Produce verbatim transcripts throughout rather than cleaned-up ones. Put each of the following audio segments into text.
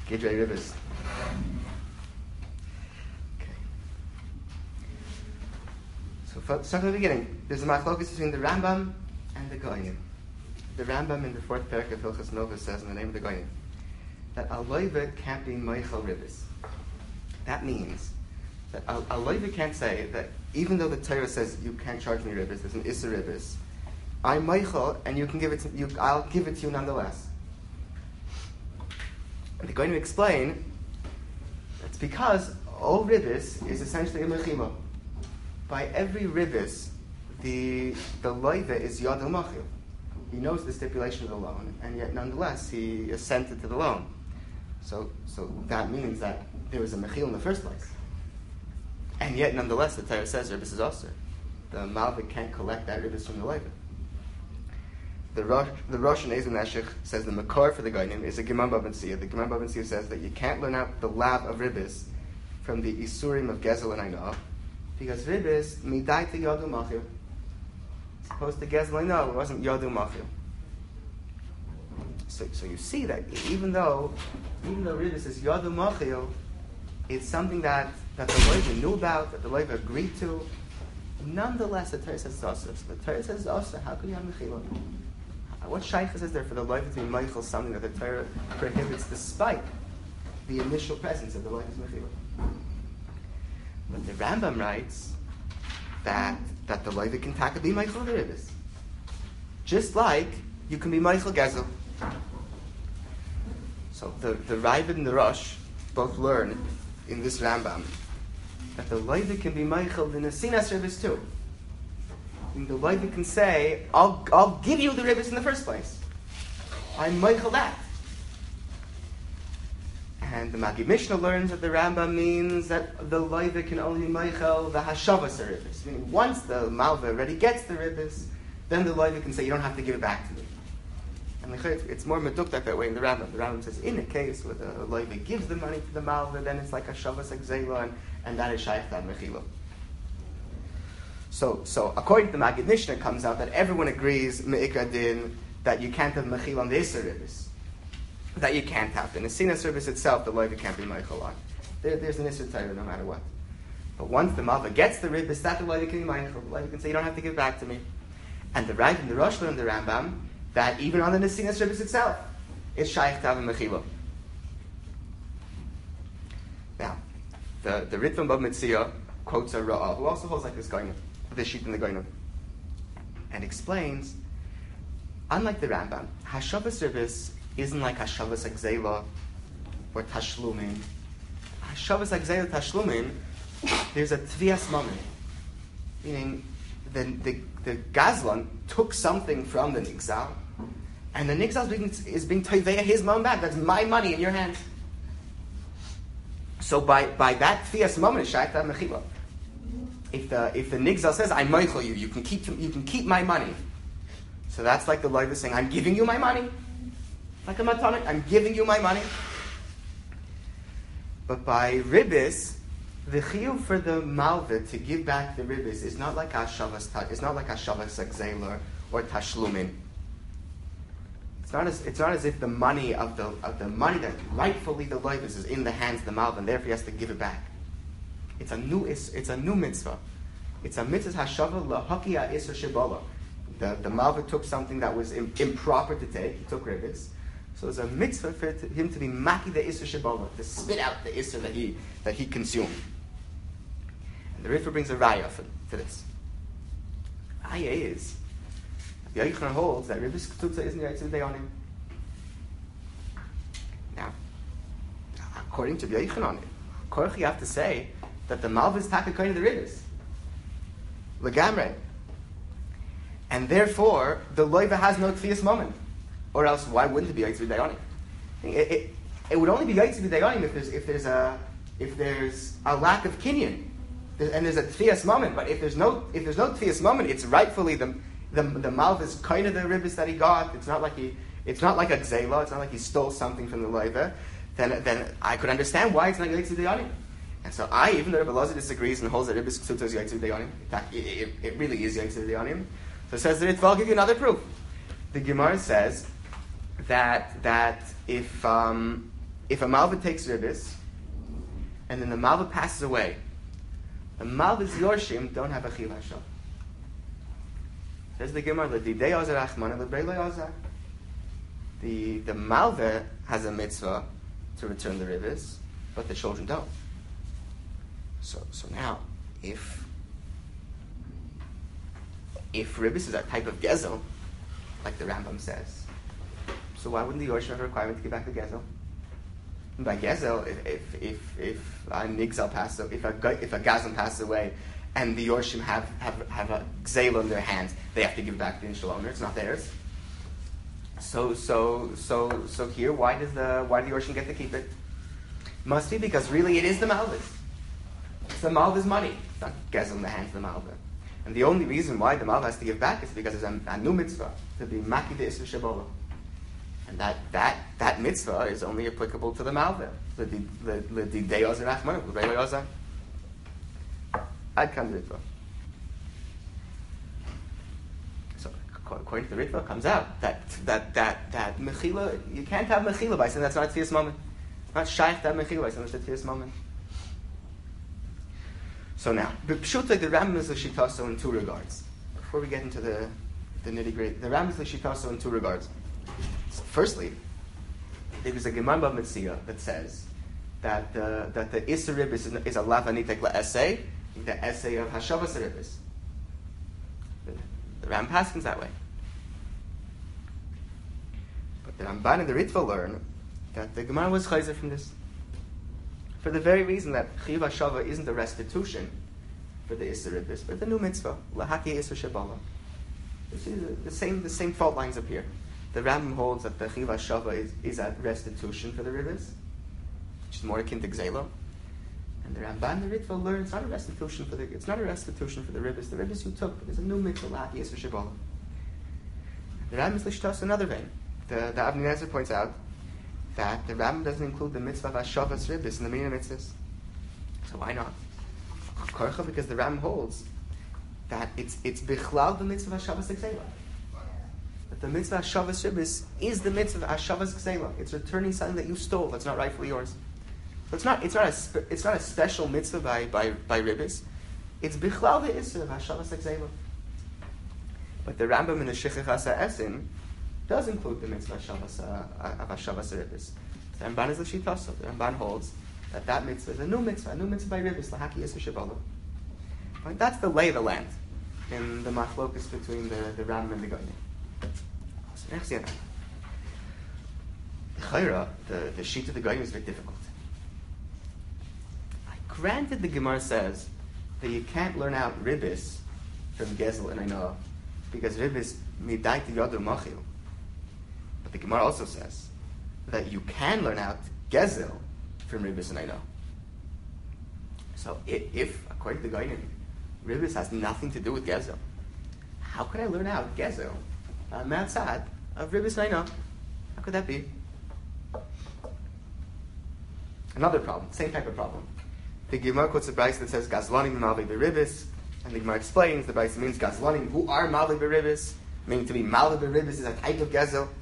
Gidrei Ribbis. Okay. So, for, start from the beginning. There's a machlokus between the Rambam and the Goyim. The Rambam in the fourth parak of Hilchos Nova says in the name of the Goyim that a loiva can't be Meichel Ribbis. That means that a, a loiva can't say that even though the Torah says you can't charge me Ribbis, there's an Issa Ribbis, I'm Meichel and you can give it to you. I'll give it to you nonetheless. And they're going to explain that's because all Ribbis is essentially a mechila. By every Ribbis, the the loiva is Yadul Machil. He knows the stipulation of the loan, and yet nonetheless he assented to the loan. So, so that means that there was a mechil in the first place. And yet nonetheless the Torah says Ribbis is osir. The Malvik can't collect that Ribbis from the loiva. The Rosh, the Rosh and Ezu Neshech says the makor for the Goyim is a Gemara Bava Metzia. The Gemara Bava Metzia says that you can't learn out the lab of Ribbis from the Isurim of Gezel and Ainah, because Ribbis midai to Yadu Machil. Opposed to Gezel and Ainah, it wasn't Yadu Machil. So, so you see that even though, even though Ribbis is Yadu Machil, it's something that, that the Loiva knew about, that the Loiva agreed to. Nonetheless, the Torah says it's osir. So the Torah says it's osir. How could you have mechila? What shaykhs is there for the Loiva to be meichel something that the Torah prohibits despite the initial presence of the Loiva's mechila? But the Rambam writes that that the Loiva can taka be meichel the Ribbis, just like you can be meichel gezel. So the the Ravid and the Rosh both learn in this Rambam that the Loiva can be meichel the nesinas Ribbis too. And the Loiva can say, I'll, I'll give you the Ribbis in the first place. I'm meichel that. And the Magid Mishnah learns that the Rambam means that the Loiva can only be meichel the hashavas Ribbis. Meaning once the Malva already gets the Ribbis, then the Loiva can say, you don't have to give it back to me. And it's more meduktak that way in the Rambam. The Rambam says, in a case where the Loiva gives the money to the Malva, then it's like a shavas exela, and, and that is shaykh that mechila. So, so according to the Magid Mishnah, it comes out that everyone agrees me'ikra din that you can't have mechila on the Isser Ribbis. That you can't have. In the Sinas Ribbis itself, the Loiva can't be meichel on. There, there's an Isser Torah no matter what. But once the Malva gets the Ribbis, that the Loiva can be meichel. The Loiva can say, you don't have to give it back to me. And the Rav and the Rosh and the Rambam, that even on the Nesinas Ribbis itself, it's shaykh to have a mechila. Now, the, the Ritvan Bava Metzia quotes a Ra'ah, who also holds like this going this sheet in the Goyim, and explains, unlike the Rambam, Hashavas Ribbis isn't like Hashavas Agzela or Tashlumin. Hashavas Agzela Tashlumin, there's a Tvias moment, meaning the, the, the Gazlan took something from the Nigzal, and the Nigzal is being, is being Toiveya his mom back. That's my money in your hands. So by, by that Tvias moment, it's Shaykh Tav Mechila. If the if the Nigzal says, I'm meichel you, you can keep you can keep my money. So that's like the Loiva saying, I'm giving you my money. Like a matana, I'm giving you my money. But by Ribbis, the chiyuv for the Malva to give back the Ribbis is not like Hashavas it's not like Hashavas Agzeler or Tashlumin. It's not as it's not as if the money of the of the money that rightfully the Loivas is in the hands of the Malva, and therefore he has to give it back. It's a new it's a new mitzvah. It's a mitzvah hashava lahakia isra shibala. The the Malva took something that was im, improper to take. He took Ribbis. So it's a mitzvah for to, him to be maki the isra shibala, to spit out the isra that he that he consumed. And the Ritva brings a raya for, for this. Raya is the Eichner holds that Ribbis Ketutza isn't the Yitzhak Dayanim. Now, according to the Eichner on it, Korach, you have to say that the Malva is taka kohen of the Ribbis. Legamre. And therefore, the Loiva has no Tfias moment. Or else, why wouldn't it be Yitzhak Dayanim? It, it, it would only be Yitzhak Dayanim if there's, if there's a if there's a lack of kinyan. And there's a Tfias moment, but if there's no if there's no Tfias moment, it's rightfully the the the Malva's kind of the Ribbis that he got. It's not like he it's not like a Gzela, it's not like he stole something from the Loiva. Then then I could understand why it's not Yitzhak Dayanim. And so I, even though Rebbe Elazar disagrees and holds that Ribbis Ksuta is Yitzhak Dayanim, it, it, it really is Yitzhak Dayanim. So it says that it, I'll give you another proof. The Gemara says that that if um, if a malva takes ribis, and then the malva passes away, the malva's yorshim don't have a chiyuv hashava. Says the Gemara, the the the malva has a mitzvah to return the ribis, but the children don't. So so now, if if ribis is a type of gezel, like the Rambam says, so why wouldn't the yorshim have a requirement to give back the gezel? And by gezel, if if if, if a nigzal passes, if a if a gazlan passes away, and the yorshim have have have a gzela in their hands, they have to give it back to the initial owner. It's not theirs. So so so so here, why does the why do the yorshim get to keep it? Must be because really it is the malva's. It's the malva's money. It's not gezel in the hands of the malva. And the only reason why the malva has to give back is because there's a, a new mitzvah to be maki de isur shebola. And that, that, that mitzvah is only applicable to the malva. The didei ozer achman, the reilei ozer. Ad kan ritva. So according to the ritva, it comes out that that that that mechila, you can't have mechila by saying that's not a tefillas moment. It's not shaykh to have mechila by saying that's a tefillas moment. So now, b'pshuta, the Rambam is l'shitaso in two regards. Before we get into the the nitty gritty, the Rambam is l'shitaso in two regards. So firstly, there is a Gemara Bava Metzia that says that uh, that the Isser Ribis is, is a lavanitek la'essay, the essay of Hashavas Ribis. The, the Ram paskins that way. But the Ramban and the Ritva learn that the Gemara was chayzer from this. For the very reason that Chiyuv HaShava isn't a restitution for the Isser Ribis, but the new mitzvah, Lahaki Isser Shabala. The same, the same fault lines appear. The Rambam holds that the Chiyuv HaShava is, is a restitution for the Ribis, which is more akin to Gzela. And the Ramban, the Ritva, learn it's not a restitution for the it's not a restitution for the Ribis. The Ribis you took, but there's a new mitzvah, Lahaki Isser Shabala. The Rambam is Lishtas another vein. The, the Avnei Nezer points out that the Rambam doesn't include the mitzvah of Hashavas Ribis in the meaning of mitzvahs. So why not? Korcha, because the Rambam holds that it's it's bichlal the mitzvah of Hashavas Gzela. That the mitzvah of Hashavas Ribis is the mitzvah of Hashavas Gzela. It's returning something that you stole that's not rightfully yours. So it's not it's not a spe- it's not a special mitzvah by by by Ribis. It's bichlal the issur of Hashavas Gzela. But the Rambam in the Shechachas HaEsin does include the mitzvah of Hashavas Ribis. The Ramban is the Shitaso. The Ramban holds that that mitzvah is a new mitzvah, a new mitzvah by Ribis, Lahaki Isur Shabala. Right? That's the lay of the land in the machlokus between the, the Ram and the Goyim. So next year, the Chayra, the, the sheet of the Goyim is very difficult. Granted, the Gemara says that you can't learn out Ribis from Gezel and Ainah because Ribis midai to Yadu Machil. But the Gemara also says that you can learn out Gezel from Ribis and Ainah. So if, if according to the Goyim, Ribis has nothing to do with Gezel, how could I learn out Gezel on uh, outside of Ribis and Ainah? How could that be? Another problem, same type of problem. The Gemara quotes a brayso that says Gazlanim Malvei Beribis, and the Gemara explains the brayso means Gazlanim who are Malvei Beribis, meaning to be Malvei Beribis is a type of Gezel. So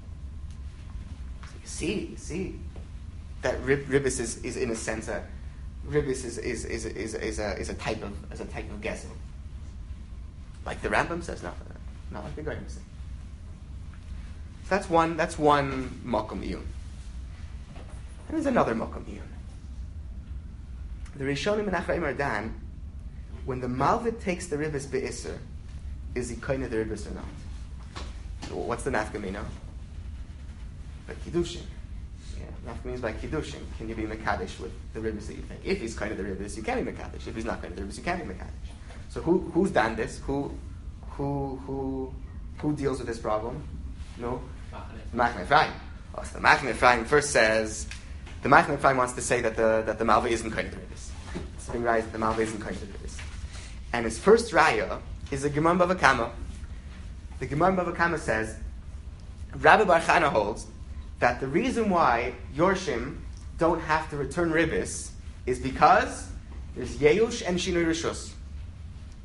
you see, you see that rib, Ribis is, is in a sense a Ribis is is, is, is, is, a, is a type of is a type of Gezel. Like the Rambam says, not not like the Goyim say. So that's one that's one Makom Iyun. And there's another Makom Iyun. The Rishonim and Achrayim are dan, when the Malvit takes the Ribis be'isser, is he kind of the Ribis or not? So what's the nafkamina? By Kiddushin. Yeah, nafkamina is by Kiddushin. Can you be Mekadesh with the Ribis that you think? If he's kind of the Ribis, you can be Mekadesh. If he's not kind of the Ribis, you can't be Mekadesh. So who who's done this? Who who who who deals with this problem? No? Machne Ephraim. Oh, so the Machne Ephraim first says, the Machne Ephraim wants to say that the that the Malva isn't kind of the Ribis. Sitting right, the Malva isn't kind of the Ribis. And his first raya is the Gemara Bava Kama. The Gemara Bava Kama says, Rabbi Bar Chana holds that the reason why Yorshim don't have to return Ribis is because there's Yeush and Shinui Rishus.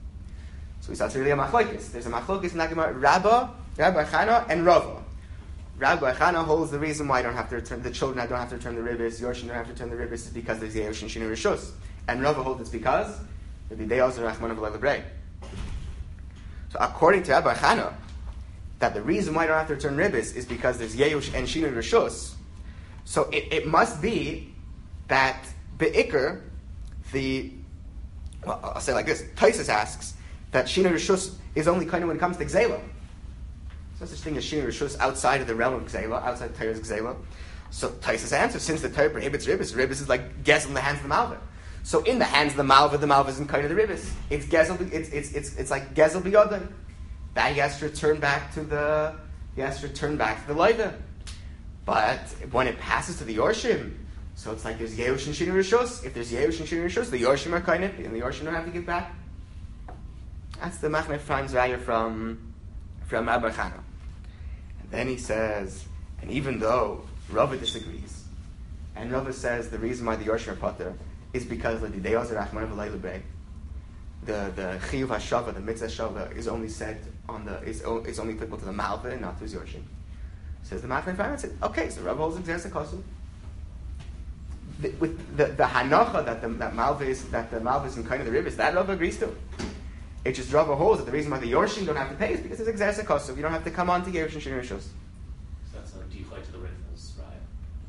So it's really a machlokes. There's a machlokes in that Gemara, Rabba, Rabbi Bar Chana, and Rava. Rabbi Chana holds the reason why I don't have to return the children. I don't have to return the ribbis. Yorshim don't have to return the ribbis is because there's Yehosh and Shinu Rishus. And Rava holds it's because the Bidei Rachman of Lebrei. So according to Rabbi Chana, that the reason why I don't have to return ribbis is because there's Yehosh and Shinu Rishus. So it, it must be that Be'ikr, the well, I'll say it like this. Taisus asks that Shinu Rishus is only kind of when it comes to Gzela. There's no such thing as Shinu Rishus outside of the realm of Gzela, outside of Torah's Gzela. So Taisus answers, since the Torah prohibits ribbis, ribbis is like Gezel in the hands of the Malva. So in the hands of the Malva, the Malva isn't kind of the ribbis. It's Gezel, it's, it's, it's, it's like Gezel B'yodai. That he has to return back to the, he has to return back to the Leiva. But when it passes to the Yorshim, so it's like there's Yehosh and Shinu Rishus. If there's Yehosh and Shinu Rishus, the Yorshim are kind of, and the Yorshim don't have to give back. That's the Machne Ephraim's raya from from Rabbi Chana. And then he says, and even though Rava disagrees, and Rava says the reason why the Yorshim are potter is because the Deos Rachman of Leilubei, the the Chiyuv Hashava, the Mitzvah Shava, is only said on the is is only applicable to the Malva and not to his Yorshim. Says the Machne Ephraim, said, okay, so Rava holds Xer Kosu. The, with the, the hanacha that the that Malva is that the Malva is in kind of the rivers, that Rava agrees to. It just Rava holds that the reason why the Yorshim don't have to pay is because it's Xer Kosu. You don't have to come on to Yerush and Shinu Rishus. So that's a default to the Ritva's raya.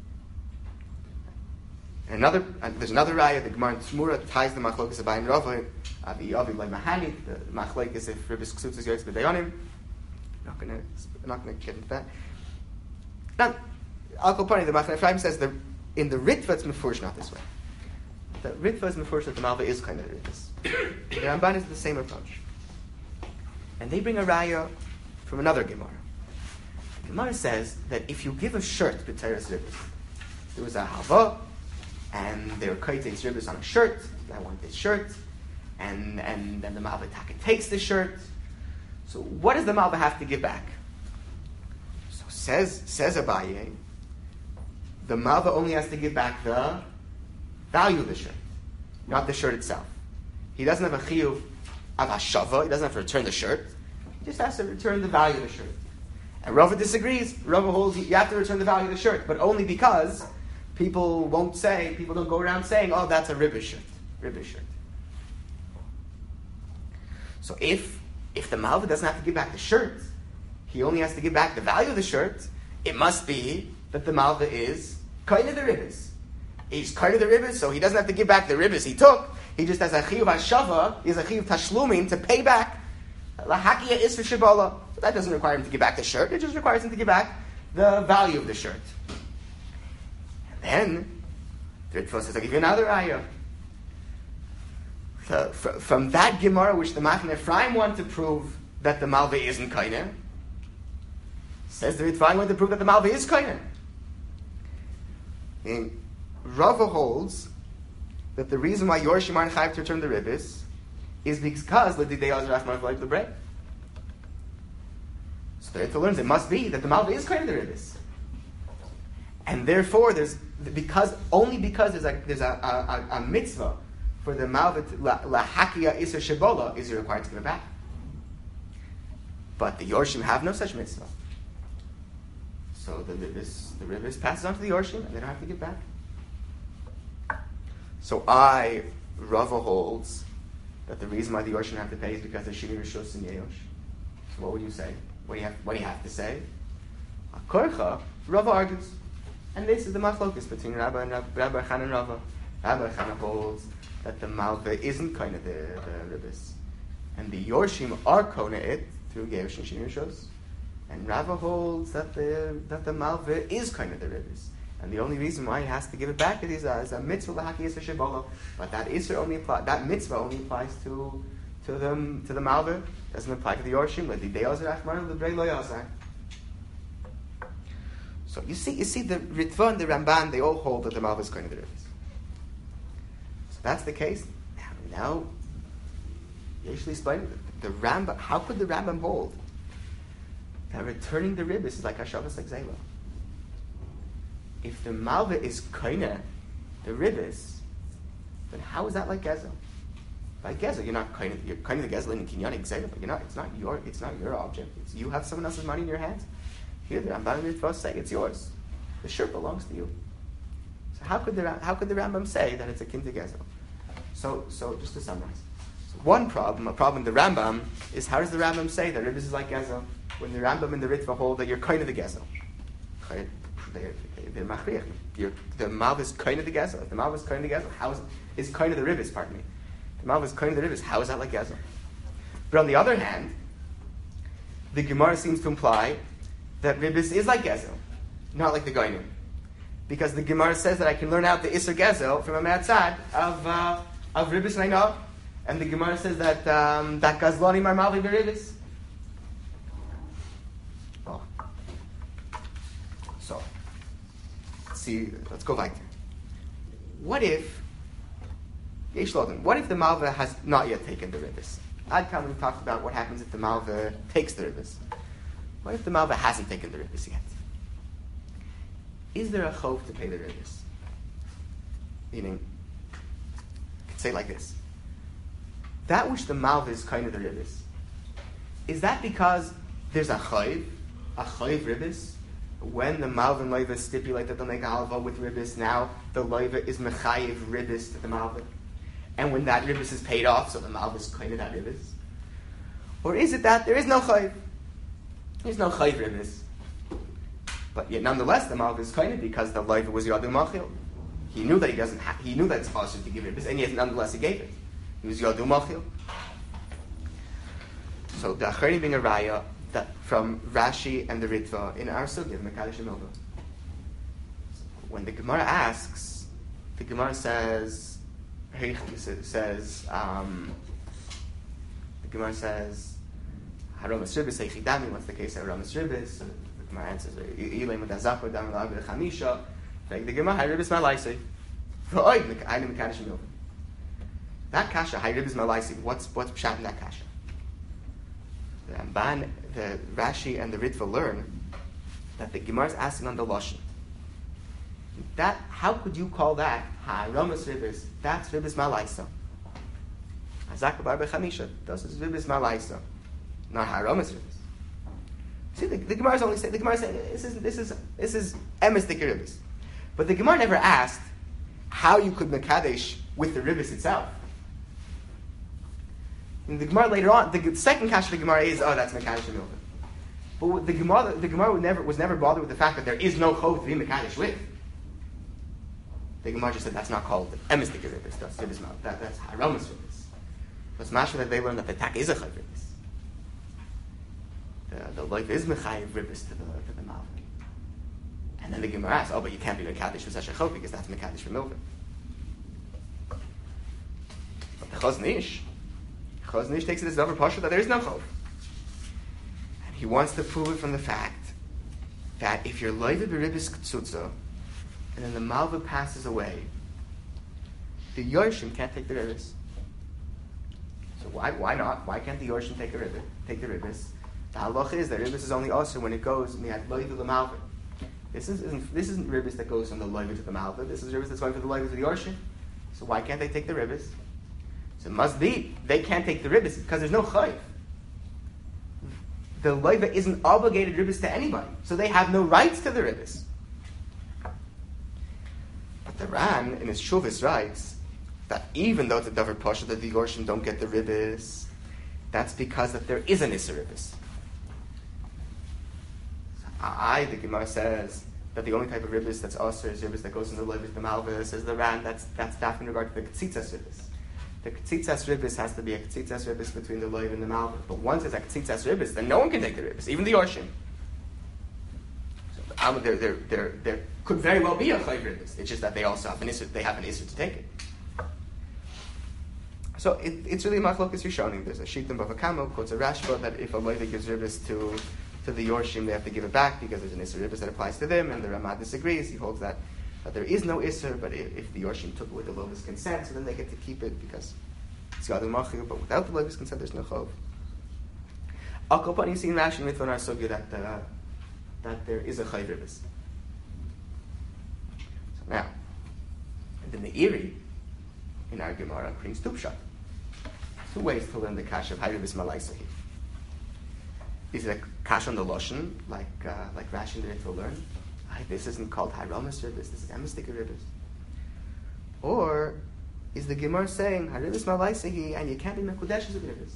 And another, uh, there's another raya. The Gemara in Tzmura ties the machlokas Abai and Rava. Avi Avi like Mahani. The machlokes if Ribbis Ksutz is Yoytz B'Dayonim. Not gonna, not gonna get into that. Now, Al Kopani, the Machne Ephraim says that in the Ritva it's mefurish not this way. The Ritva is mefurish that the Malva is kind of the Ritvas. The Ramban is the same approach. And they bring a raya from another Gemara. The Gemara says that if you give a shirt to Teres Ribbis, there was a hava, and they were kaitei Ribbis on a shirt, I want this shirt, and and then the Malva Taka takes the shirt. So what does the Malva have to give back? So says says Abaye, the Malva only has to give back the value of the shirt, not the shirt itself. He doesn't have a chiyuv of hashava. He doesn't have to return the shirt. He just has to return the value of the shirt. And Rava disagrees. Rava holds you have to return the value of the shirt, but only because people won't say, people don't go around saying, oh, that's a ribbish shirt. Ribbish shirt. So if if the Malva doesn't have to give back the shirt, he only has to give back the value of the shirt, it must be that the Malva is kind of the ribbis. He's kind of the ribbis, so he doesn't have to give back the ribbis he took. He just has a chiyuv hashava, he has a chiyuv tashlumin to pay back. Lahakia is for shibola. That doesn't require him to give back the shirt. It just requires him to give back the value of the shirt. And then, the Ritva says, I'll give you another ayah. So, fr- from that Gemara, which the Machne Ephraim want to prove that the Malva isn't kaineh, says the Ritva want to prove that the Malva is kaineh. And Rava holds that the reason why Yorshim aren't chayav to return the ribbis is because l'didei azrach marv like the bread. So the Ritva learns it must be that the Malva is kind of the ribbis, and therefore there's because only because there's a there's a, a, a mitzvah for the Malva lahakia iser shebola is required to give it back. But the Yorshim have no such mitzvah, so the ribbis the ribbis passes on to the Yorshim and they don't have to give back. So I, Rava holds that the reason why the Yorshim have to pay is because they're Shini Rishus and Yehosh. So what would you say? What do you have, what do you have to say? Akorcha, Rava argues. And this is the machlokus between Rabbi and Rabbi, Rabbi Chan and Rava. Rabbi Chan holds that the Malva isn't kind of the, the ribbis. And the Yorshim are kona it through Yehosh and Shini Rishus. And Rava holds that the that the Malva is kind of the ribbis. And the only reason why he has to give it back is a, is a mitzvah lahaki yisra shebolo. But that isra only apply, that mitzvah only applies to to the to the Malva. Doesn't apply to the Yorshim. So you see, you see the Ritva and the Ramban, they all hold that the Malva is going to the rivers. So that's the case. Now, now you actually explain the Rambam. How could the Rambam hold that returning the ribbis is like Hashavas like Zayla? If the Malva is kaina, the ribbis, then how is that like Gezel? By Gezel, you're not kaina, you're kaina the Gezel in Kinyan Exela, but you're not. It's not your. It's not your object. It's, you have someone else's money in your hands. Here the Ramban and Ritva say it's yours. The shirt belongs to you. So how could the how could the Rambam say that it's akin to Gezel? So so just to summarize, so one problem, a problem the Rambam is how does the Rambam say that Ribbis is like Gezel when the Rambam and the Ritva hold that you're kind of the Gezel? They're, they're machriach. You're, the Mav is kind of the Gezel. If the Mav is kind of the Gezel, how is is kind of the Ribbis? Pardon me. The Mav is kind of the Ribbis. How is that like Gezel? But on the other hand, the Gemara seems to imply that Ribbis is like Gezel, not like the Goyim. Because the Gemara says that I can learn out the Isser Gezel from a Matzad of uh, of Ribbis and I know. And the Gemara says that um, that Gazlani Marmavi Ribbis. Oh. So, let's see, let's go back there. What if, Yesh Loden, what if the Malva has not yet taken the Ribbis? Ad Kam, we talked about what happens if the Malva takes the Ribbis. What if the Malva hasn't taken the Ribbis yet? Is there a chov to pay the Ribbis? Meaning, I could say it like this. That which the Malva is kind of the Ribbis, is that because there's a chayv, a chayv Ribbis? When the Malva and Leiva stipulate that they'll make a halva with Ribbis, now the Leiva is mechayiv Ribbis to the Malva. And when that Ribbis is paid off, so the Malva is kind of that Ribbis? Or is it that there is no chayv? There's no chayv Ribbis. But yet, nonetheless, the Malva is kind of because the Leiva was Yadu Machil. He knew that he doesn't. Ha- he knew that it's possible to give Ribbis, and yet, nonetheless, he gave it. He was Yadu Machil. So the Acharim being a raya that from Rashi and the Ritva in our sugya of Mekadosh Milva. When the Gemara asks, the Gemara says, says, um, the Gemara says, Haromas Ribbis Eichidami. What's the case of Haromas Ribbis? The Gemara answers, Ilay Mudazachor Dam Lag Chamisha. The Gemara Hay Ribbis Malaisei. V'oid Ayne Mekadosh Milva. That kasha Hay Ribbis Malaisei. What's what's pshat in that kasha? The Ramban, the Rashi, and the Ritva learn that the Gemara is asking on the Lashon. That, how could you call that Ha'aramas Ribbis? That's Ribbis Malaisa. Hazaka Bar Bechamisha. This is Ribbis Malaisa, not Ha'aramas Ribbis. See, the, the Gemara is only saying the Gemara is saying this is this is this is emes the Ribbis, but the Gemara never asked how you could mekadesh with the Ribbis itself. In the Gemara later on, the second kasha of the Gemara is, oh, that's Mekadosh Milva. But the Gemara, the Gemara was never, was never bothered with the fact that there is no chov to be Mekadosh with. The Gemara just said that's not called emes the Ribbis. That's Ribbis Mal. That, that's Haramas Ribbis. But it's mashma that they learned that the tak is a chav Ribbis. The, the life is mechayiv Ribbis to the to the Mal. And then the Gemara asks, oh, but you can't be Mekadosh with such a chov because that's Mekadosh for Milva. But the Chazon Ish, Chazon Ish takes it as Davar Pasha that there is no chov. And he wants to prove it from the fact that if you're loiva b'ribbis k'tzutza, and then the malva passes away, the yorshim can't take the ribbis. So why why not? Why can't the yorshim take a ribbis? Take the ribbis? The halacha is that ribbis is only also when it goes miyad loiva the malva. This is, isn't this isn't ribbis that goes from the loiva to the malva. This is ribbis that's going from the loiva to the yorshim. So why can't they take the ribbis? So it must be they can't take the ribbis because there's no chayv. The loiva isn't obligated ribbis to anybody, so they have no rights to the ribbis. But the Ran in his Shuvis writes that even though it's a davar pasha that the yorshim don't get the ribbis, that's because that there is an issa ribbis. So I, the Gemara says that the only type of ribbis that's also is ribbis that goes in the loiva to the malva. Says the Ran, that's that's definitely in regard to the ketzitzas ribbis. The ketzitzas ribbis has to be a ketzitzas ribbis between the loiv and the malva. But once it's a ketzitzas ribbis, then no one can take the ribbis, even the yorshim. So um, there, there, there, there could very well be a chayv ribbis. It's just that they also have an issur. They have an issur to take it. So it, it's really machlokas rishonim. There's a shitim bava kamo quotes a Rashba that if a loiv gives ribbis to to the yorshim, they have to give it back because there's an issur ribbis that applies to them, and the Ramah disagrees. He holds that. That there is no Isser, but if, if the Yorshim took it with the Lova's consent, so then they get to keep it because it's Yadu Machil, but without the Lova's consent, there's no Chov. Al Kopan, you see in Rashi and Ritva and our Sugya that, uh, that there is a Chayv Ribbis. So now, and then the Iri in our Gemara brings two pshat. Two ways to learn the Kash of Hay Ribbis Malaisa here. is it a kash on the loshen, like uh, like Rashi and the Ritva learn? Ay, this isn't called Haramis Ribbis, this is Emistik Ribbis. Or is the Gemara saying Haribis Malaisahi and you can't be Mekudeshes of Ribbis?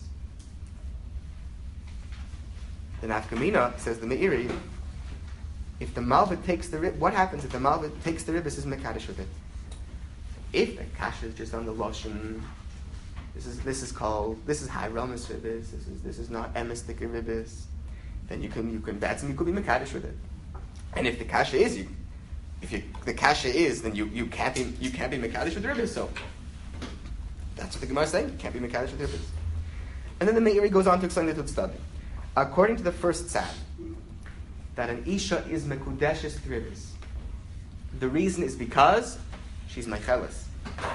The Nafkamina, says the Meiri, if the Malvit takes the rib, what happens if the Malvit takes the ribbis is Mekadesh with it? If the kash is just on the loshen, this is this is called this is Haramis Ribbis, this is this is not Emistik Ribbis, then you can you can that's you could be Mekadesh with it. And if the kasha is you, if you, the kasha is, then you, you can't be you can't be mekadesh with ribbis. So that's what the Gemara is saying. You can't be mekadesh with ribbis. And then the Meiri goes on to explain the study. According to the first sad, that an isha is mekudeshes with ribbis. The reason is because she's meicheles.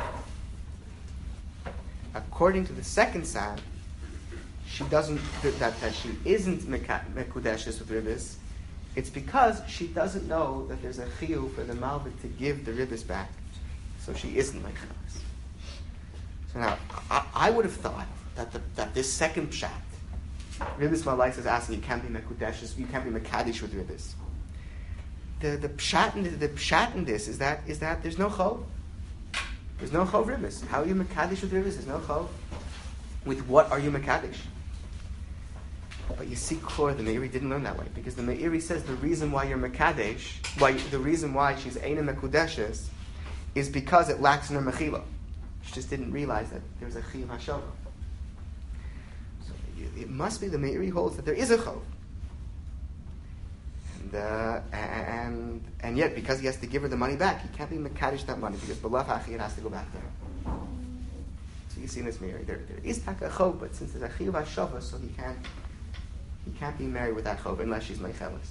According to the second sad, she doesn't that that she isn't mekudeshes with ribbis. It's because she doesn't know that there's a chiyuv for the malvit to give the ribbis back, so she isn't like chalas. So now, I, I would have thought that the, that this second pshat, ribbis malais is asking, you can't be mekudeshes, you can't be mekadish with ribbis. The the pshat in the, the pshat in this is that is that there's no chov, there's no chov ribbis. How are you mekadish with ribbis? There's no chov. With what are you mekadish? But you see, Klor, the Meiri didn't learn that way, because the Meiri says the reason why you're Mekadesh, why the reason why she's Eina Mekudeshes, is because it lacks in her Mechila. She just didn't realize that there was a Chiyuv Hashava. So it must be the Meiri holds that there is a Chov. And, uh, and and yet, because he has to give her the money back, he can't be Mekadesh that money, because B'lav Hachi it has to go back there. So you see in this Meiri, there, there is Taka Chov, but since there's a Chiyuv Hashava, so he can't You can't be married with that chov unless she's meicheles.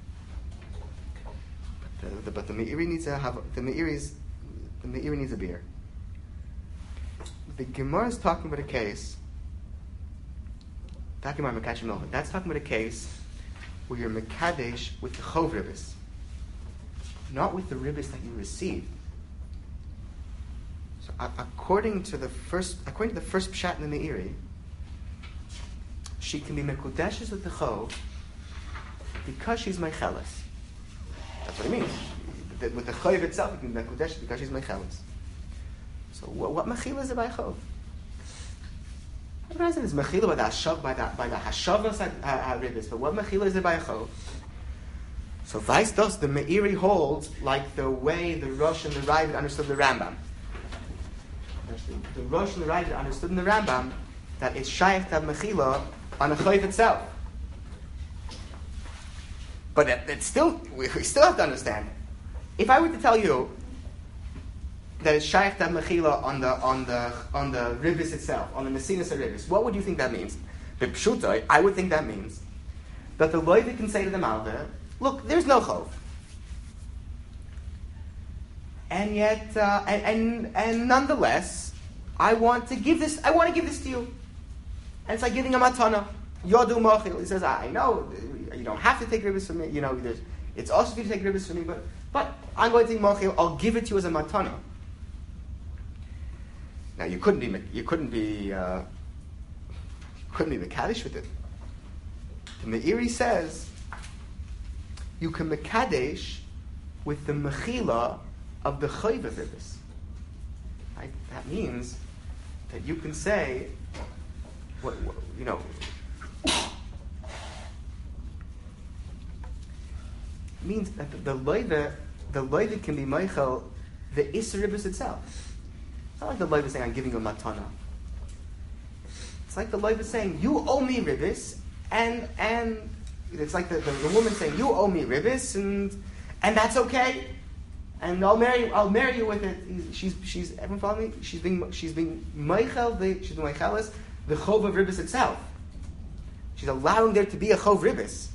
But the, the, but the meiri needs to have the meiri's the meiri needs a beer. The Gemara is talking about a case. Talking about mekadesh milchah. That's talking about a case where you're mekadesh with the chov ribbis, not with the ribbis that you received. So uh, according to the first, according to the first pshat in the meiri, she can be mekudeshes with the chov because she's meicheles. That's what it means. With the chov itself, you can be mekudeshes because she's meicheles. So what, what mechila is it by chov? Everyone says it's mechila by the hashav, by the by the hashavas uh, ribbis, but what mechila is it by a chov? So vice does the Meiri holds like the way the Rosh and the Ravid understood the Rambam. The Rosh and the Ravid understood in the Rambam that it's shaykh to have mechila on a chayv itself. But it, it's still, we still have to understand. If I were to tell you that it's shaykh to have mechila on the on the on the ribbis itself, on the mesinas ribbis, what would you think that means? B'pshuta, I would think that means that the loiva can say to the malveh, look, there's no chov, and yet, uh, and, and and nonetheless, I want to give this. I want to give this to you. And it's like giving a matana. Yodu machil. He says, I know you don't have to take ribbis from me. You know, there's, it's also for you to take ribbis from me, but but I'm going to take machil. I'll give it to you as a matana. Now you couldn't be you couldn't be uh, you couldn't be mekadesh with it. The Meiri says you can mekadesh with the mechila of the chayv of ribbis. Right? That means that you can say. What, what, you know, means that the, the loiva, the loiva can be meichel the isser ribbis itself. It's not like the loiva saying, I'm giving you a matana. It's like the loiva saying, you owe me ribbis, and and it's like the, the, the woman saying, you owe me ribbis, and and that's okay, and I'll marry I'll marry you with it. She's she's everyone follow me? She's being she's being meichel the she's being meicheles the chov of ribbis itself. She's allowing there to be a chov ribbis.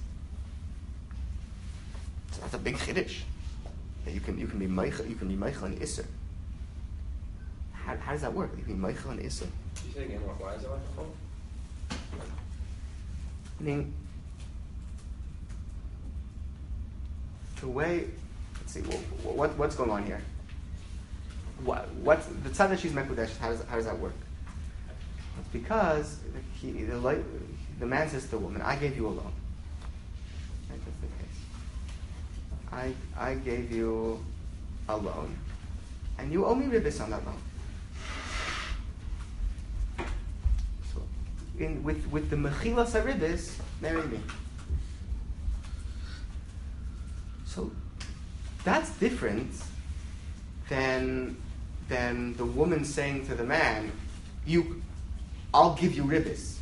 So that's a big chiddush. That you can you can be meichel you can be meichel and isser. How, how does that work? You can be meichel and isser. You say again, why is it like a chov? Meaning the way. Let's see what, what what's going on here. What what's the tzad that she's mekudesh? How does how does that work? It's because the, he, the, light, the man says to the woman, I gave you a loan. Right, that's the case. I, I gave you a loan, and you owe me ribis on that loan. So, in, with, with the mechilas haribis, marry me. So, that's different than, than the woman saying to the man, you, I'll give you ribis.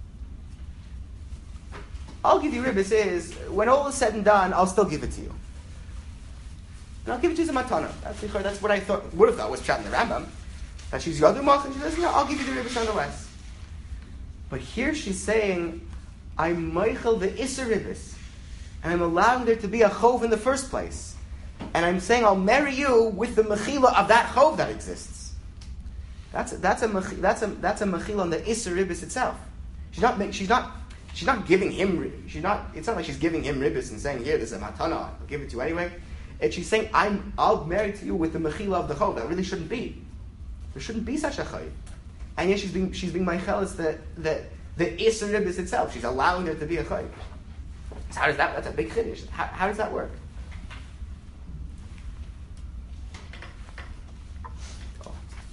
I'll give you ribis is, when all is said and done, I'll still give it to you. And I'll give it to you as a matana. That's, that's what I thought, would have thought was chat in the Rambam. That she's yadumach, and she says, no, I'll give you the ribis nonetheless. But here she's saying, I'm meichel the isser ribis. And I'm allowing there to be a chov in the first place. And I'm saying I'll marry you with the mechila of that chov that exists. That's a, that's a that's a that's a mechila on the isser ribis itself. She's not she's not she's not giving him she's not it's not like she's giving him ribis and saying here this is a matana, I'll give it to you anyway. And she's saying I'm I'll marry to you with the mechila of the chov. That really shouldn't be. There shouldn't be such a chayv. And yet she's being she's being meichelis the the the isser ribis itself. She's allowing there to be a chayv. So how does that? That's a big chiddush. How, how does that work? Oh.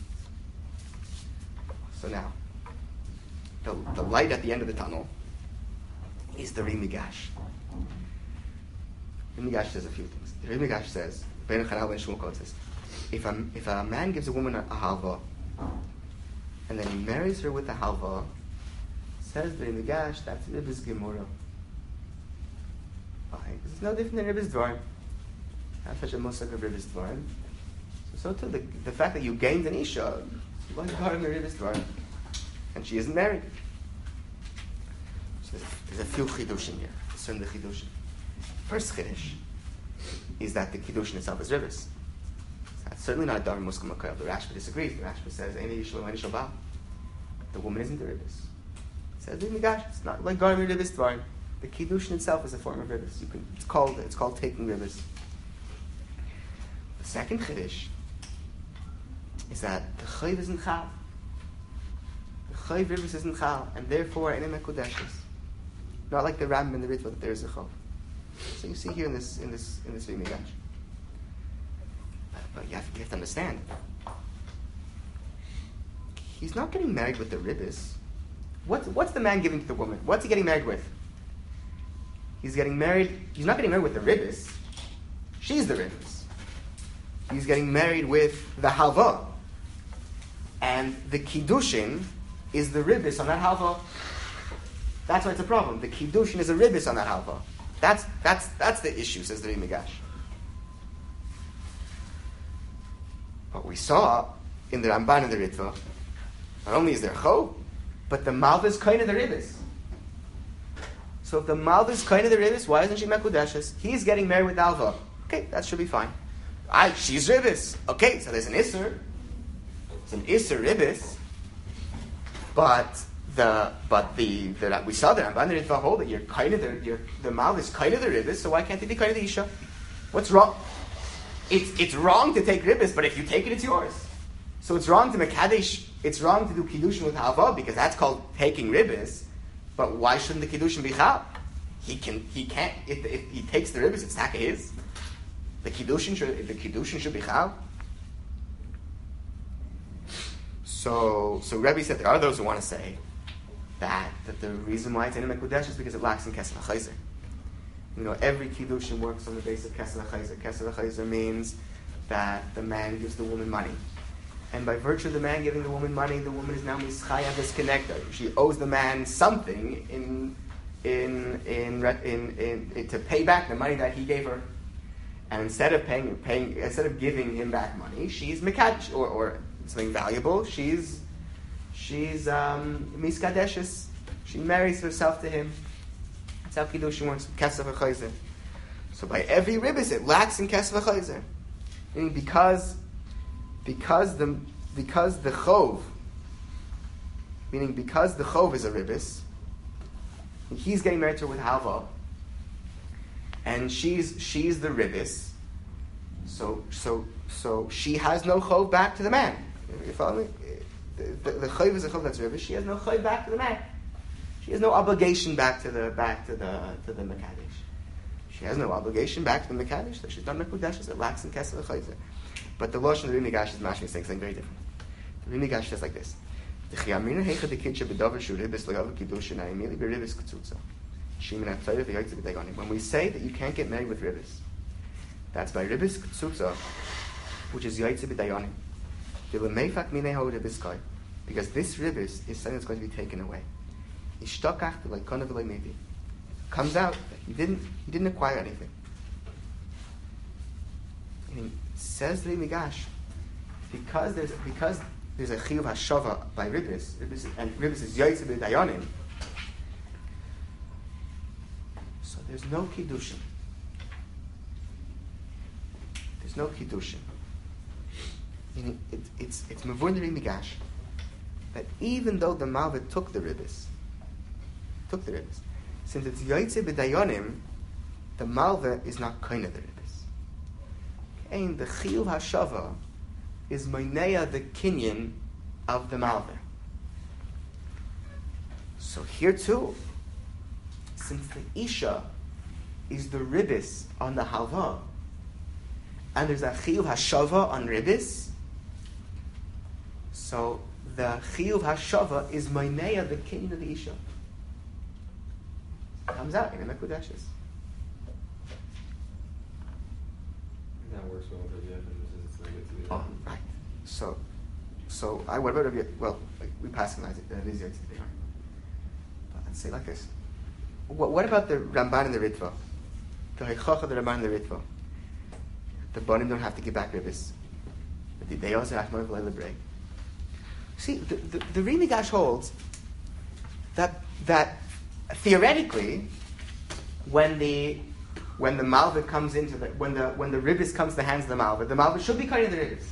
So now, the, the light at the end of the tunnel is the Rimigash. Rimigash says a few things. The Rimigash says, Ben Chanal Ben Shmuel quotes this: if a if a man gives a woman a, a halva, and then he marries her with the halva, says the Rimigash, that's Ribis Gemara. Fine. It's no different than Ribis Dvarim. Not such a musak of Ribis Dvarim. So, so too, the, the fact that you gained an Isha, like Dvarim or Ribis Dvarim, and she isn't married. So there's, there's a few chidushim here. Certain the chidushim. First chiddush is that the kiddushin itself is Ribis. That's certainly not a Dvarim Muskim Makayel. The Rashba disagrees. The Rashba says, Eini Yishlo, Eini Shalbal. The woman isn't the Ribis. It says, Migash, it's not like Dvarim or Ribis Dvarim. The kiddushin itself is a form of ribis. You can, it's called it's called taking ribis. The second chiddush is that the chayv isn't chal. The chayv ribis isn't chal, and therefore enim mekudeshes. Not like the Rambam and the Ritva that there is a chayv. So you see here in this in this in this Rimigash. But, but you have you have to understand. He's not getting married with the ribis. What's what's the man giving to the woman? What's he getting married with? He's getting married, he's not getting married with the ribis. She's the ribis. He's getting married with the halva. And the kiddushin is the ribis on that halva. That's why it's a problem. The kiddushin is a ribis on that halva. That's that's that's the issue, says the Rimigash. What we saw in the Ramban and the Ritva, not only is there chov, but the malva is kind of the ribis. So if the malva is kind of the ribis, why isn't she mekudeshes? He's getting married with alva. Okay, that should be fine. I, she's ribis. Okay, so there's an isser. It's an isser ribis. But the but the, the we saw the Ramban and Ritva hold that you're kind of the you're, the malva is kind of the ribis. So why can't it be kind of the isha? What's wrong? It's it's wrong to take ribis, but if you take it, it's yours. So it's wrong to mekadesh. It's wrong to do kiddushin with halva because that's called taking ribis. But why shouldn't the kiddushin be chal? He can. He can't. If, if he takes the ribis, it's taka his. The kiddushin should. The kiddushin should be chal. So, so Rebbe said there are those who want to say that that the reason why it's in mekudesh is because it lacks in kesef hachayzer. You know, every kiddushin works on the basis of kesef hachayzer. Kesef hachayzer means that the man gives the woman money. And by virtue of the man giving the woman money, the woman is now mischaya disconnected. She owes the man something in in, in in in in to pay back the money that he gave her. And instead of paying paying instead of giving him back money, she's mikad or or something valuable. She's she's um, miskadeshes. She marries herself to him. That's how kiddushin works. Kesef hachayzer. So by every ribis, it lacks in kesef hachayzer, meaning because. Because the because the chov, meaning because the chov is a ribis, he's getting married to her with halva, and she's she's the ribis. So so so she has no chov back to the man. You follow me? the, the chayv is a chayv that's ribis. She has no chayv back to the man. She has no obligation back to the back to the to the mekadesh. She has no obligation back to the mekadesh. She's done mekudeshes. It lacks in kesef chayzer. But the lashon of the Rimigash is mashing saying something very different. The Rimigash says like this: the chiyamina heicha the kitcha bedavar shu ribis le'avu kiddushin ayimili beribis kutzutza. When we say that you can't get married with ribis, that's by ribis kutzutza, which is yaitze b'dayanim. Because this ribis is something that's going to be taken away. Comes out that he didn't he didn't acquire anything. And he says the Migash, because there's because there's a chiyuv hashava by ribis, ribis and ribis is yaitze b'dayanim. So there's no kiddushin. There's no kiddushin. Meaning it, it's it's mavur the Migash that even though the malva took the ribis, took the ribis, since it's yaitze b'dayanim, the malva is not kind of the ribis. And the chiyuv hashava is maineya the kinyan of the malva. So here too, since the isha is the ribis on the halva, and there's a chiyuv hashava on ribis, so the chiyuv hashava is maineya the kinyan of the isha. Comes out in the mekudeshes. That works well with Rabbi Yechon. It's like it's Oh, right. So, so I what about Rabbi? Well, like, we passionize it. That is it. But let's say like this. What, what about the Ramban and the Ritva? The Heichach of the Ramban and the Ritva. The Bonim don't have to give back ribis. They also have to lebrei. See, the the, the Rimigash holds that that theoretically, when the when the malva comes into the when the when the ribis comes to the hands of the malva, the malva should be cutting the ribis.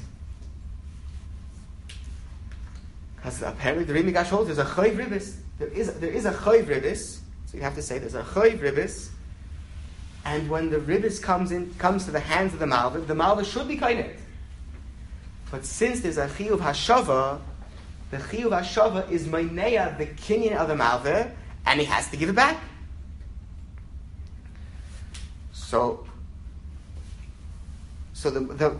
Because apparently the Rimigash holds there's a chayv ribis. There is there is a chayv ribis. So you have to say there's a chayv ribis, and when the ribis comes in comes to the hands of the malva, the malva should be cutting it. But since there's a chiyuv hashava, the chiyuv hashava is maineya the kinyan of the malva, and he has to give it back. So, so the the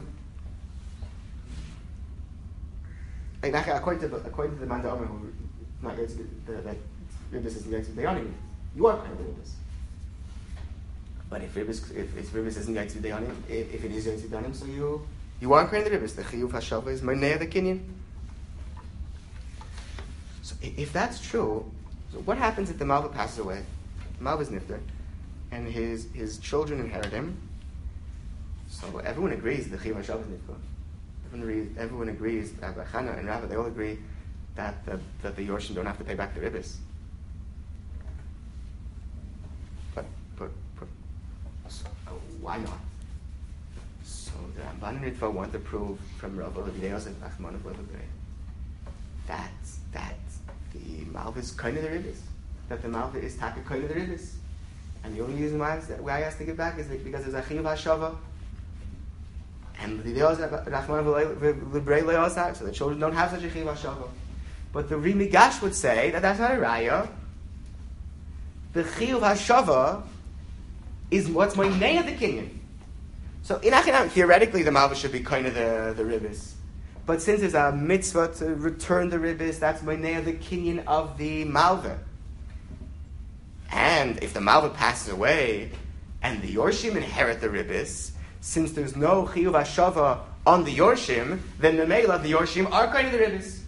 according to the according to the man who not going to be the that ribis isn't going to be dayanim, you are kind of ribis. But if ribis if, if ribis isn't going to be dayanim, if, if it is going to be dayanim, so you you are kind of ribis. The chiyuv hashava is maineya the kinyan. So if that's true, so what happens if the malva passes away? The malva is nifter, and his his children inherit him. So everyone agrees the chiyuv hashava is nifter. Everyone agrees, everyone agrees, Rabbi Chana and Rabbi, they all agree that the, that the Yorshim don't have to pay back the ribis. But, but, but so, uh, why not? So the Ramban and Ritva want to prove from Rabbi Levideos and Nachman of Levideos that, that the malva is kind of the ribis, that the malva is taka kind of the ribis. And the only reason why, why I has to give back is because there's a chiyuv hashava. And the so the children don't have such a chiyuv hashava. But the Rimigash would say that that's not a raya. The chiyuv hashava is what's maineya the kinyan. So in Achinam, theoretically the malva should be kind of the, the ribis. But since there's a mitzvah to return the ribis, that's maineya the kinyan of the malva. And if the malva passes away and the Yorshim inherit the ribis, since there's no chiyuv hashava on the Yorshim, then the Meila, the Yorshim, are kind of the ribis.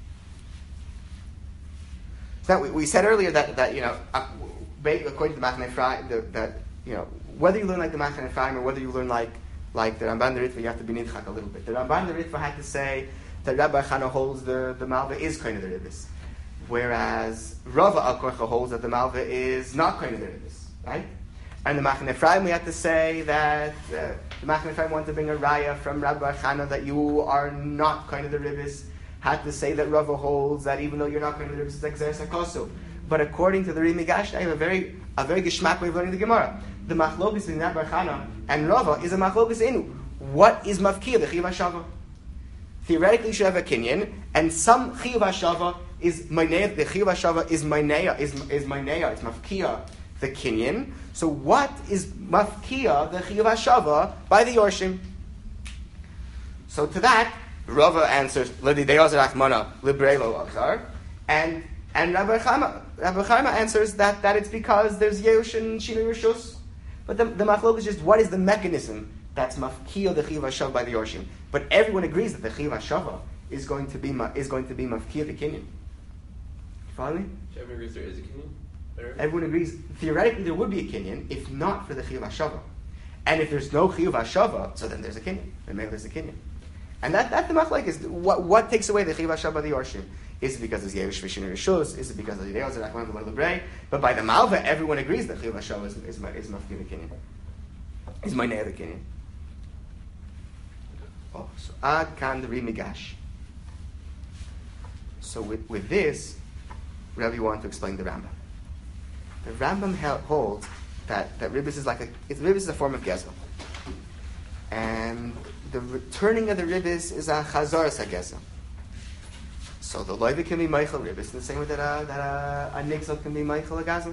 So we, we said earlier that, that you know, according to the Machane Ephraim, that, you know, whether you learn like the Machane Ephraim or whether you learn like like the Ramban the Ritva, you have to be nidchak a little bit. The Ramban the Ritva had to say that Rabbi Chana holds the, the Malva is kind of the ribis, whereas Rava Al Korcha holds that the Malva is not kind of the ribis, right? And the Machane Ephraim, we had to say that uh, the Machane Ephraim wanted to bring a raya from Rabbi Chana that you are not kind of the ribis. Had to say that Rava holds that even though you're not kind of the ribis, it's like Zeres HaKosu. But according to the Rimigash, I have a very a very geschmack way of learning the Gemara. The machlokes in Rabbi Chana and Rava is a machlokes inu. What is mafkir the chiyuv hashava? theoretically you should have a kinyan, and some chiyuv hashava is maineya. The chiyuv hashava is maineya, is is maineya. It's mafkia the kinyan. So what is mafkia the chiyuv hashava by the yorshim? So to that, Rava answers, Lidi deyazar achmana librelo achzar, and and Rabbi Chama Rabbi Chama answers that, that it's because there's yeush and shinui rishus. But the the machlok is just what is the mechanism that's mafkia the chiyuv hashava by the yorshim. But everyone agrees that the chiyuv hashava is going to be is going to be mafkia the kinyan. You follow me? Everyone agrees there is a kinyan? There? Everyone agrees theoretically there would be a kinyan if not for the chiyuv hashava. And if there's no chiyuv hashava, so then there's a kinyan. Then maybe there's a kinyan. And that that the machlok is what what takes away the chiyuv hashava by the yorshim. Is it because there's yevish v'shinei rishus? Is it because of the ideas that I the lebrei? But by the malva, everyone agrees that chiyuv hashava is is is mafkia the kinyan. Is my the kinyan. Oh, so ad kan the rimigash. So with, with this, Rabbi wanted to explain the Rambam. The Rambam held, holds that, that ribis is like a it's, ribis is a form of gezel, and the returning of the ribis is a chazaras hagezel. So the loiva can be meichel ribis, the same way that a that a, a nixel can be meichel a gazel.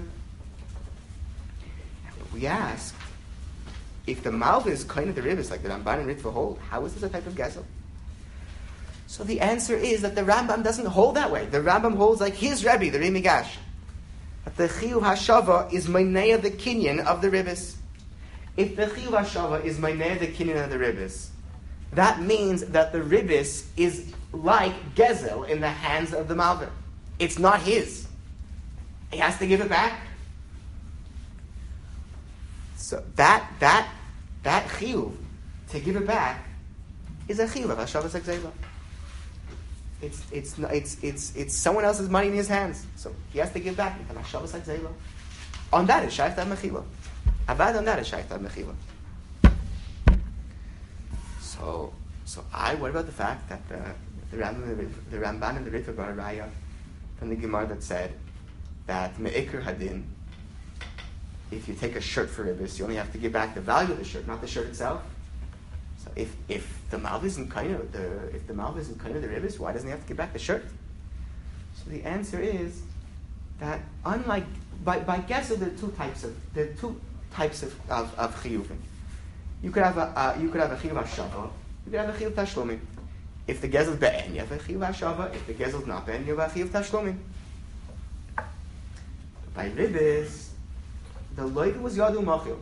We ask, if the malva is kind of the ribis, like the Ramban and Ritva hold, how is this a type of gezel? So the answer is that the Rambam doesn't hold that way. The Rambam holds like his Rebbe, the Rimigash. That the chiyuv hashava is maineya the kinyan of the ribis. If the chiyuv hashava is maineya the kinyan of the ribis, that means that the ribis is like gezel in the hands of the malva. It's not his. He has to give it back. So that that that chiyuv to give it back is a chiyuv of hashavas hagzela. It's it's it's it's it's someone else's money in his hands, so he has to give back. And hashavas hagzela. On that is shayach mechila. Abad on that is shayach mechila. So so I worry about the fact that the the Rambam the Ramban and the Ritva brought a raya from the Gemara that said that me'ikr hadin. If you take a shirt for ribis, you only have to give back the value of the shirt, not the shirt itself. So if if the malva isn't kind of the if the malva isn't kind of the ribis, why doesn't he have to give back the shirt? So the answer is that unlike by by gezel, there are two types of there are two types of of, of chiyuvim. You could have a uh, you could have a chiyuv hashava, you could have a chiyuv tashlumin. If the gezel is be'en, you have a chiyuv hashava. If the gezel is not be'en, you have a chiyuv tashlumin. By ribis, the loiva was yadu machil.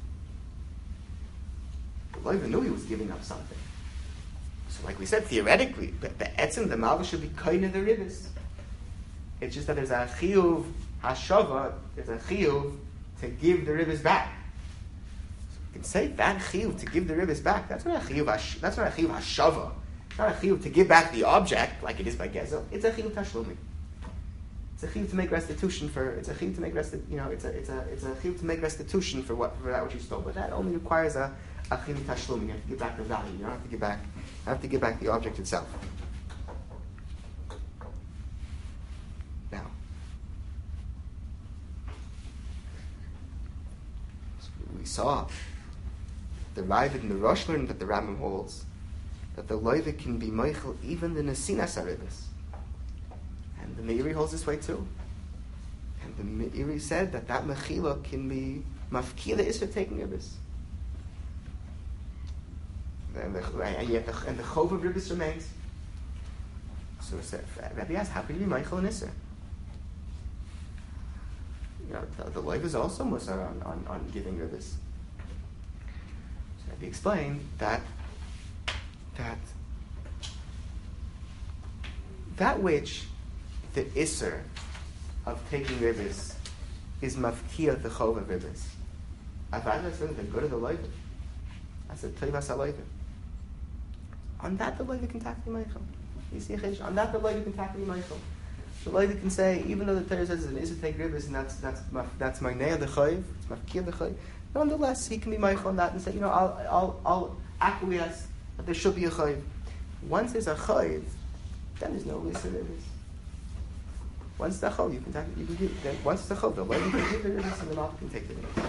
The loiva knew he was giving up something. So, like we said, theoretically, the, the etzim, the malva should be kind of the ribis. It's just that there's a chiyuv hashava, there's a chiyuv to give the ribis back. So you can say that chiyuv to give the ribis back. That's not a chiyuv. Hash, that's not a chiyuv hashava. It's not a chiyuv to give back the object like it is by gezel. It's a chiyuv tashlumi. It's a chiyuv to make restitution for. It's a chiyuv to make resti, You know, it's a it's a it's a chiyuv to make restitution for what for that which you stole. But that only requires a a chiyuv tashlum. You have to give back the value. You don't have to give back. You have to give back the object itself. Now, so we saw the Ravid and the Rosh learned that the Rambam holds that the loiva can be meichel even the nesinas haribis. And the Meiri holds this way too. And the Meiri said that that mechila can be mafkia the isra taking ribis. And the, and yet the, and the chov of ribis remains. So Rabbi asked, how can you be meichel and isra? You know, the, the loiv is also musar on, on, on giving ribis. So Rabbi explained that that that which the isser of taking ribis is mafkia the chov of ribis. Avad that's the good of the loiv. That's a toivas haloiv. On that the loiv can tackle meichel. You see, on that the loiv can tackle meichel. The loiv can say, even though the Torah says it's an isser take ribis, and that's that's that's my nea the chov, it's mafkia the chov. Nonetheless, he can be meichel on that and say, you know, I'll I'll I'll acquiesce that there should be a chov. Once there's a chov, then there's no isser ribis. Once the chov, you can take, you can give. Then once the chov, the loiv can give the ribis, and the malach can take the ribis.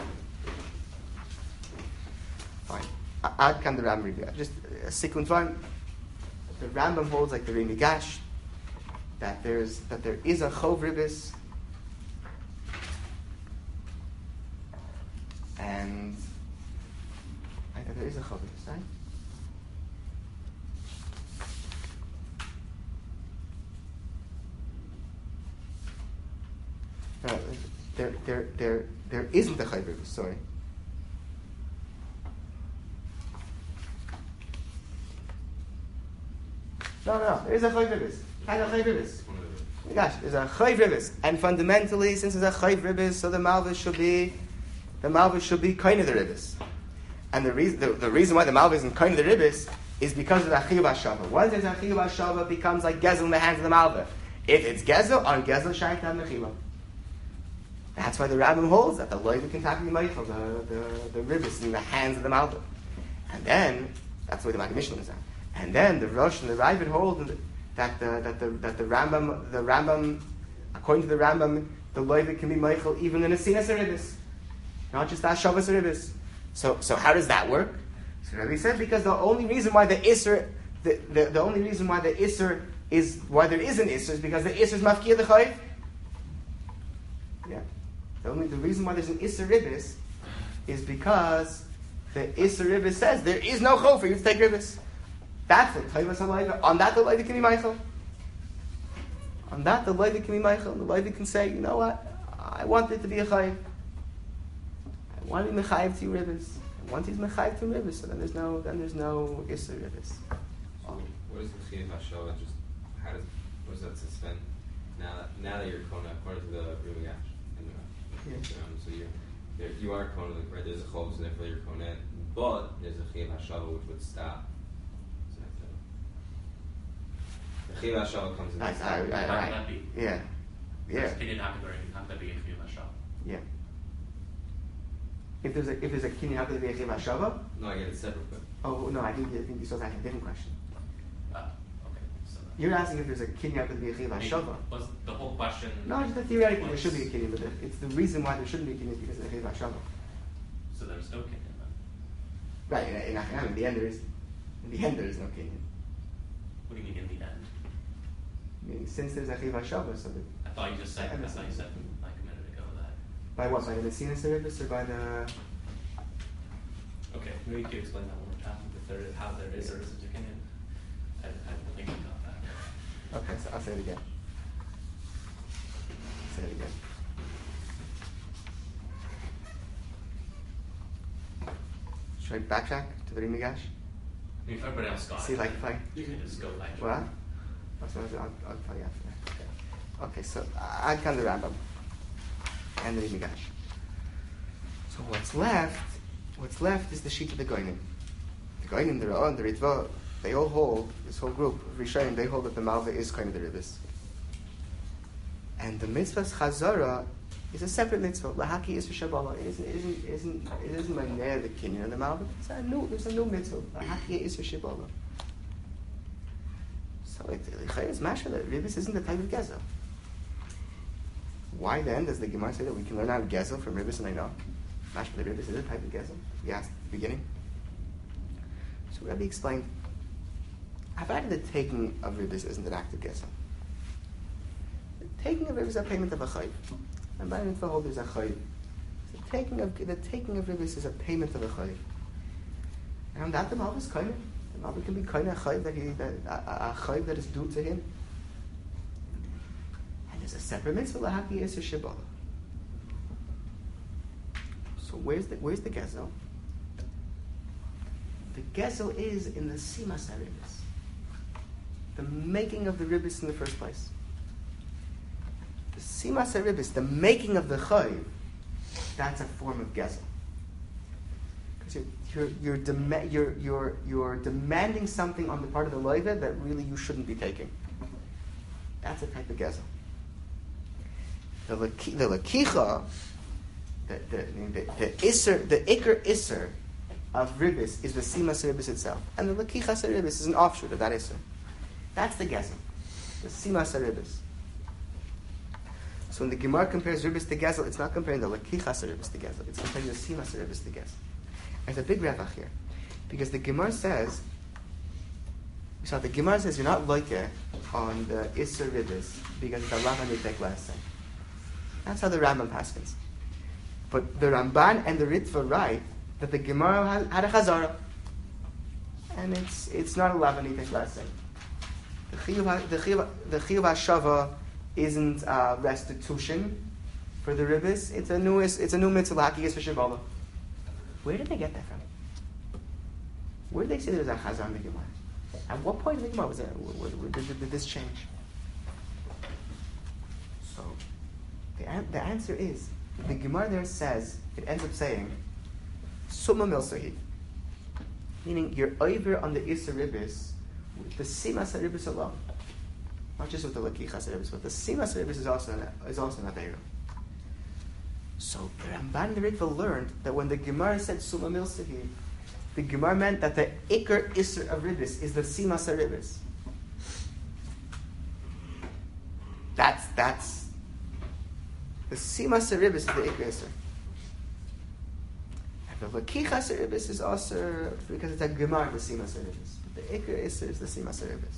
Fine. Ad kan the Ram review. Just a sequence one. the Rambam holds like the Ri Migash that there's that there is a chov ribis, and I think there is a chov ribis, right? No, there, there, there, there isn't a chov ribis. Sorry. No, no, there is a chayv ribis. Kind of chayv ribis. Gosh, there's a chayv ribis, and fundamentally, since there's a chayv ribis, so the malvus should be, the malvus should be kind of the ribis. And the reason, the, the reason why the malvus isn't kind of the ribis is because of the chiyuv hashava. Once there's a chiyuv hashava, it becomes like gezel in the hands of the malvus. If it's gezel, on gezel shayk tam mechila. That's why the Rambam holds that the loiv can tap the meichel, the the the ribis in the hands of the malvus. And then that's the way the Maggid Mishnah is at. And then the Rosh and the Ravid hold that the that the that the Rambam the Rambam according to the Rambam the loiv can be meichel even in a sinas ribis, not just that shavas ribis. So so how does that work? So Rabbi said because the only reason why the isser the, the, the only reason why the isser is why there is an isser is because the isser is mafkiyah the chayv. Yeah, the only the reason why there's an isser ribis is because the isser ribis says there is no chov for you to take ribis. That's the Taivas HaLoiva. On that, the Loiva can be Michael. On that, the Loiva can be Michael. The Loiva can say, you know what? I want it to be a Chayiv. I want to be Mechayiv to Ribbis. I want these Mechayiv to Ribbis. So then there's no, then there's no Issa Ribbis. So what is the Chiyuv HaShavah? Just how does what does that suspend? Now that now that you're Kona, according to the Rumigash, Yeah. um, so you're, you're you are Kona, right? There's a Chov, so therefore you're Kona, but there's a Chiyuv HaShavah which would stop. The Chiyuv HaShavah comes in. I, I, I, How I, can that be? yeah. Yeah. Opinion Hakadari, how can that be a Chiyuv HaShavah? Yeah. If there's a if there's a kinyan, how could it be a Chiv HaShavah? No, I get it separate. But Oh no, I think I think you still asking a different question. Ah, okay. So that- You're asking if there's a kinyan, how could it be a Chiv I mean, HaShavah? was the whole question? No, just that theoretically there was- should be a kinyan, but the- it's the reason why there shouldn't be a kinyan is because of the Chiv HaShavah. So there's no kinyan then. Right, in, in Achanam, in the end there is, in the end there is no kinyan. What do you mean in the end? Meaning, since there's a Chiv HaShavah, so that, I thought you just said. I thought you said like a minute ago that. by what? By the Messina service or by the... Okay, maybe you could explain that one more time. If there is, how there is or isn't a kinyan. I, I don't think I got that. Okay, so I'll say it again. Say it again. Should I backtrack to the Rimigash? I mean, if everybody else got See, it, like if I... you can just go back. What? That's what I'll, I'll, I'll tell you after that. Okay, okay so I'd come to Rambam and the Rimigash. So what's left, what's left is the sheet of the Goinim. The Goinim, the Ra'on, the Ritva, they all hold, this whole group of Rishonim, they hold that the Malva is kind of the Ribbis. And the mitzvah's Chazara is a separate mitzvah. Lahaki is for Shabbalah. It isn't, it isn't, it isn't, it isn't my near the kinyan of the Malva. It's a new, there's a new mitzvah. Lahaki is for Shabbalah. So it, it's mashma that Ribbis isn't the type of Gezel. Why then does the Gemara say that we can learn out of Gezel from Ribbis and I know? Mashma that Ribbis is a type of Gezel. We asked at the beginning. So Rabbi explained, Avad the taking of Ribbis isn't an act of Gezel. The taking of Ribbis is a payment of a chayv. And by the hold there's a chayv. The taking of the taking of Ribbis is a payment of a chayv. And on that the Malva is kind of the Malva can be kind of a chayv that he that a, a chayv that is due to him. And there's a separate mitzvah lahaki is a shibboleth. So where's the where's the gezel? The gezel is in the simas haribis, the making of the ribbis in the first place. The simas haribis, the making of the chayv, that's a form of gezel. Because you're you're you're, dem- you're you're you're demanding something on the part of the loiva that really you shouldn't be taking. That's a type of gezel. The laki- the lakicha, the the the, the iser, the ikr iser of ribbis is the simas ribbis itself, and the lakichas ribbis is an offshoot of that iser. That's the gezel, the simas ribbis. So when the Gemara compares ribbis to gezel, it's not comparing the lakichas ribbis to gezel; it's comparing the simas ribbis to gezel. There's a big revach here, because the Gemara says So the Gemara says you're not like it on the Isser Ribis because it's a Lama Nitek last thing. That's how the Rambam paskins. But the Ramban and the Ritva write that the Gemara had, had a Chazara. And it's it's not a Lama Nitek last thing. The Chiyuv the Chiyuv the Chiyuv HaShava isn't uh, restitution for the Ribis. It's a new it's a new mitzvah hakiyas for Shabbat. Where did they get that from? Where did they say there was a Chazar in the Gemara? At what point in the Gemara was there? Where, where, did, did, did this change? So, the, an- the answer is, the Gemara there says, it ends up saying, Summa Milsahi. Meaning, you're over on the Isser Ribis with the Simas Ribis alone. Not just with the Lakichas Ribis, but the Simas Ribis is also an, is also an Aveira. So, the Ramban and the Ritva learned that when the Gemara said Summa Milsahi, the Gemara meant that the Iker Isser of Ribis is the Simas Ribis. That's, that's, the Simas Ribis is the Iker Isser. And the Lakichas Ribis is also, because it's a Gemara, the Simas Ribis. The Iker Isser is the Simas Ribis.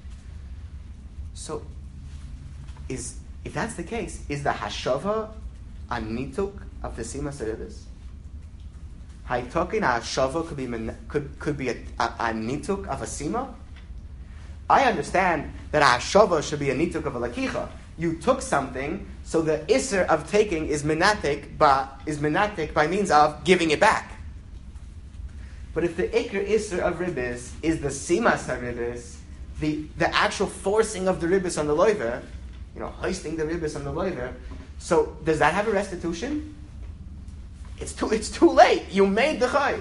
So, is, if that's the case, is the Hashava a Nituk of the Simas Ribis? Haitokin ha'ashava could be could could be a, a, a nituk of a sima. I understand that a hashava should be a nituk of a lakicha. You took something, so the isser of taking is minatik, but is minatik by means of giving it back. But if the ikr isser of ribis is the simas haribis, the the actual forcing of the ribis on the loiver, you know, hoisting the ribis on the loiver, so does that have a restitution? It's too, it's too late. You made the chayiv.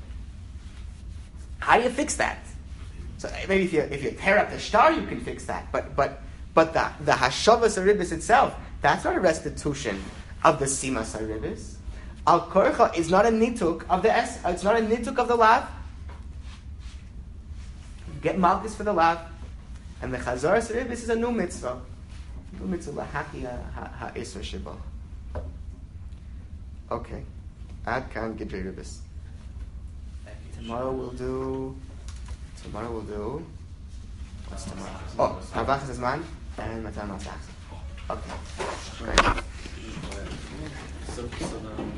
How do you fix that? So maybe if you if you tear up the star, you can fix that. But but but the the hashavas haribis itself, that's not a restitution of the simas haribis. Al korcha is not a nituk of the es. It's not a nituk of the lav. You get malchus for the lav, and the chazaras haribis is a new mitzvah. New mitzvah lahaki ha isur shibah. Okay. Ad kan Gidrei Ribis. Tomorrow we'll do. Tomorrow we'll do. What's tomorrow? Oh, Avachas Zman and Matan Masach. Okay. Great. So, so the